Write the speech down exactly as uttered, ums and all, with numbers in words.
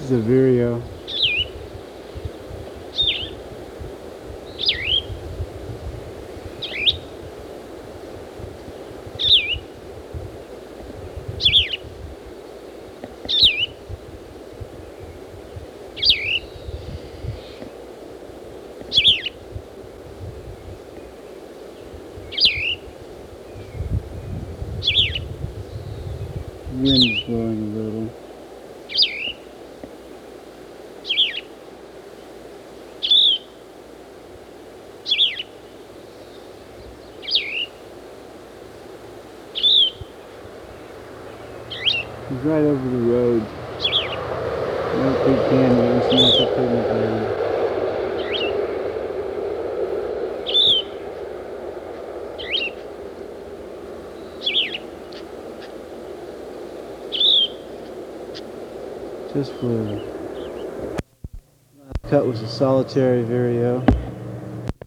is a Vireo. Wind's blowing a little. He's right over the road. No big canyon, it's not the picnic area. Just flew. Last cut was a solitary Vireo.